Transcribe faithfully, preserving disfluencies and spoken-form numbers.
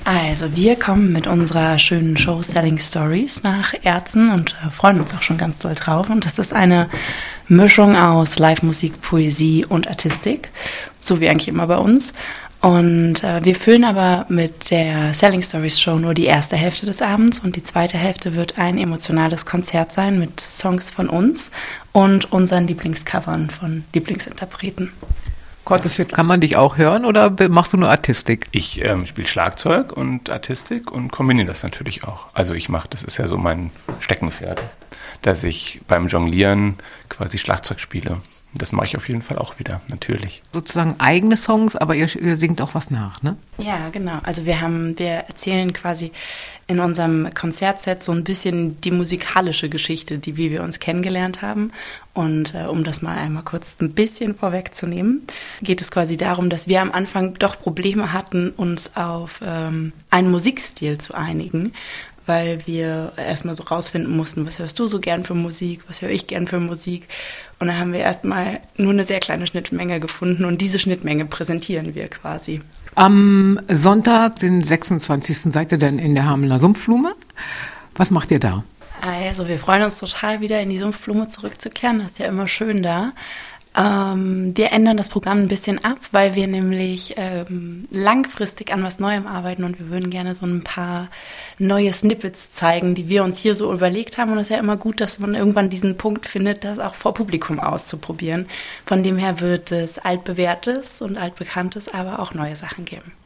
Also wir kommen mit unserer schönen Show Selling Stories nach Erzen und äh, freuen uns auch schon ganz doll drauf. Und das ist eine Mischung aus Live-Musik, Poesie und Artistik, so wie eigentlich immer bei uns. Und äh, wir füllen aber mit der Selling Stories Show nur die erste Hälfte des Abends und die zweite Hälfte wird ein emotionales Konzert sein mit Songs von uns und unseren Lieblingscovern von Lieblingsinterpreten. Gottes, kann man dich auch hören oder machst du nur Artistik? Ich ähm, spiele Schlagzeug und Artistik und kombiniere das natürlich auch. Also ich mache, das ist ja so mein Steckenpferd, dass ich beim Jonglieren quasi Schlagzeug spiele. Das mache ich auf jeden Fall auch wieder, natürlich. Sozusagen eigene Songs, aber ihr, ihr singt auch was nach, ne? Ja, genau. Also wir haben, wir erzählen quasi in unserem Konzertset so ein bisschen die musikalische Geschichte, die wie wir uns kennengelernt haben. Und äh, um das mal einmal kurz ein bisschen vorwegzunehmen, geht es quasi darum, dass wir am Anfang doch Probleme hatten, uns auf ähm, einen Musikstil zu einigen, weil wir erstmal so rausfinden mussten, was hörst du so gern für Musik, was höre ich gern für Musik. Und da haben wir erstmal nur eine sehr kleine Schnittmenge gefunden und diese Schnittmenge präsentieren wir quasi. Am Sonntag, den sechsundzwanzigsten seid ihr dann in der Hamelner Sumpfblume. Was macht ihr da? Also wir freuen uns total, wieder in die Sumpfblume zurückzukehren. Das ist ja immer schön da. Ähm, wir ändern das Programm ein bisschen ab, weil wir nämlich ähm, langfristig an was Neuem arbeiten und wir würden gerne so ein paar neue Snippets zeigen, die wir uns hier so überlegt haben. Und es ist ja immer gut, dass man irgendwann diesen Punkt findet, das auch vor Publikum auszuprobieren. Von dem her wird es altbewährtes und altbekanntes, aber auch neue Sachen geben.